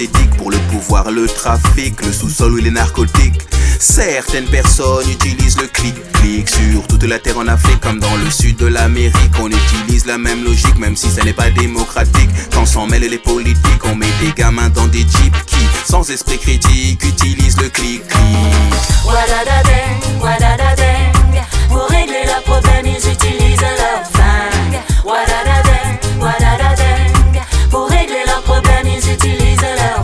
Pour le pouvoir, le trafic, le sous-sol ou les narcotiques. Certaines personnes utilisent le clic-clic sur toute la terre en Afrique comme dans le sud de l'Amérique. On utilise la même logique même si ça n'est pas démocratique. Quand s'en mêlent les politiques, on met des gamins dans des jeeps qui, sans esprit critique, utilisent le clic-clic.